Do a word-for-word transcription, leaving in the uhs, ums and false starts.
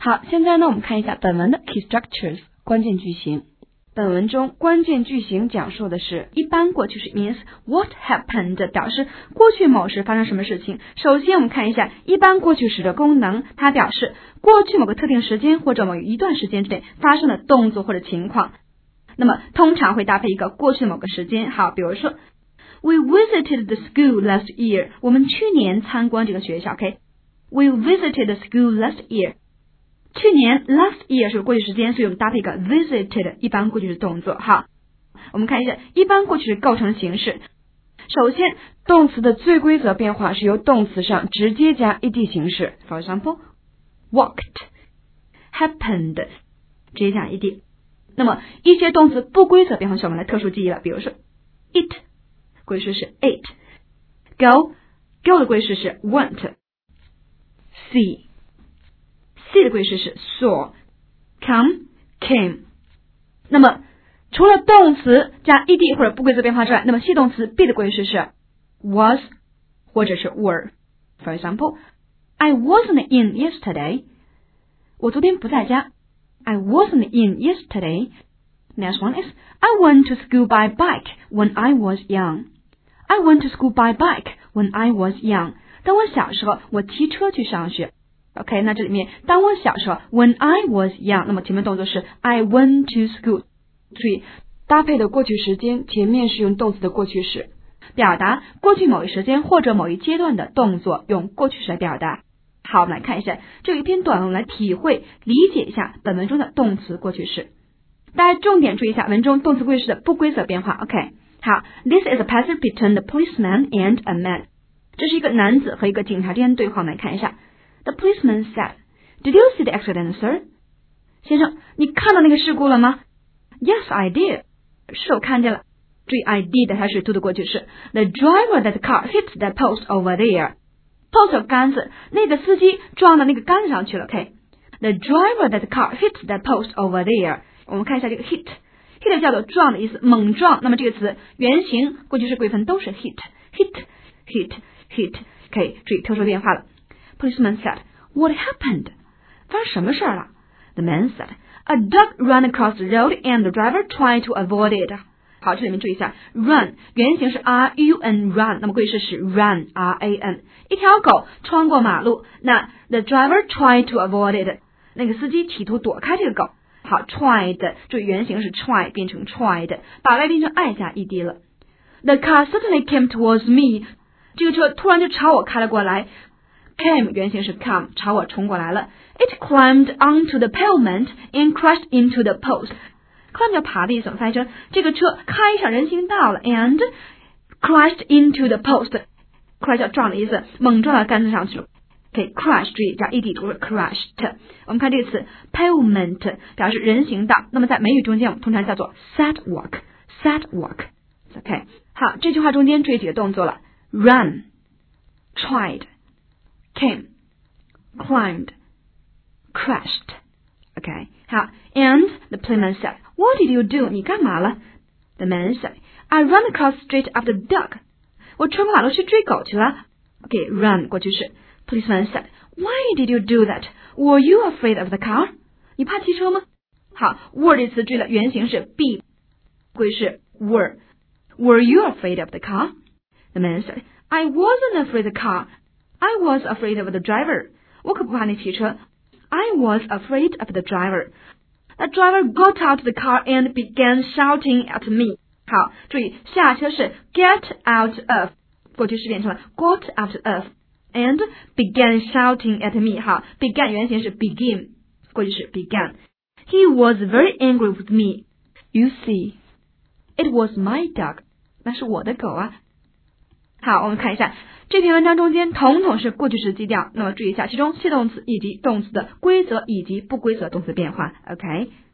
好，现在呢我们看一下本文的 key structures 关键句型。本文中关键句型讲述的是一般过去式 means what happened 表示过去某时发生什么事情。首先我们看一下一般过去时的功能，它表示过去某个特定时间或者某一段时间之内发生的动作或者情况，那么通常会搭配一个过去的某个时间。好，比如说 We visited the school last year 我们去年参观这个学校 OK We visited the school last year去年 last year 是过去时间，所以我们搭配一个 visited 一般过去时动作。好，我们看一下一般过去时构成形式。首先动词的最规则变化是由动词上直接加 ed 形式 For example walked happened 直接加 ed。 那么一些动词不规则变化是我们来特殊记忆了，比如说 eat 过去时是 ate Go go 的过去时是 went See see 的过去时是 saw come came。 那么除了动词加 ed 或者不规则变化之外，那么系动词 be 的过去时是 was 或者是 were。 For example I wasn't in yesterday 我昨天不在家 I wasn't in yesterday。 Next one is I went to school by bike when I was young I went to school by bike when I was young。 当我小时候我骑车去上学。OK 那这里面当我小时候 when I was young 那么前面动作是 I went to school。 注意搭配的过去时间前面是用动词的过去时，表达过去某一时间或者某一阶段的动作用过去时来表达。好，我们来看一下这有一篇短文来体会理解一下本文中的动词过去式。大家重点注意一下文中动词过去式的不规则变化。 OK 好 This is a passage between the policeman and a man 这是一个男子和一个警察之间的对话。我们来看一下The policeman said, Did you see the accident, sir? 先生，你看到那个事故了吗？ Yes, I did. 是我看见了。注意 I did 它是 do 的过去式。The driver that car hit that post over there. Post 有杆子，那个司机撞到那个杆子上去了。OK. The driver that car hit that post over there. 我们看一下这个 hit. hit 叫做撞的意思，猛撞。那么这个词原形过去式贵分都是 hit. hit, hit, hit. 可以注意特殊变化了。Policeman said, What happened? 发生什么事了？ The man said, A dog ran across the road and the driver tried to avoid it. 好，这里面注意一下 run 原型是 R U N run， 那么过去式是 run R A N。 一条狗穿过马路，那 the driver tried to avoid it， 那个司机企图躲开这个狗。好 tried 注意原型是 try 变成 tried， 把来变成 I 加 ed 了。 The car suddenly came towards me， 这个车突然就朝我开了过来。Came 原型是 come 朝我冲过来了。 It climbed onto the pavement and crashed into the post。 climb 叫爬的意思，翻译成这个车开上人行道了 and crashed into the post。 crash 叫撞的意思，猛撞到杆子上去了。OK crash 注意加 ed 读是 crashed。 我们看这个词 pavement 表示人行道，那么在美语中间我们通常叫做 sidewalk sidewalk。 OK 好，这句话中间注意几个动作了 run tried came, climbed, crashed. Okay, 好 and the policeman said, What did you do? 你干嘛了？ The man said, I ran across the street after the dog. 我穿过马路去追狗去了。Okay, run 过去式。 Policeman said, Why did you do that? Were you afraid of the car? 你怕汽车吗？好 were 这词注意了，原型是 be 过去式 were. Were you afraid of the car? The man said, I wasn't afraid of the car.I was afraid of the driver. 我可不怕那汽车。I was afraid of the driver. The driver got out of the car and began shouting at me. 好，注意下车是 get out of， 过去式变成了 got out of and began shouting at me. 好 began 原型是 begin， 过去式 began. He was very angry with me. You see, it was my dog. 那是我的狗啊。好，我们看一下这篇文章中间统统是过去时基调，那么注意一下其中系动词以及动词的规则以及不规则动词变化。 OK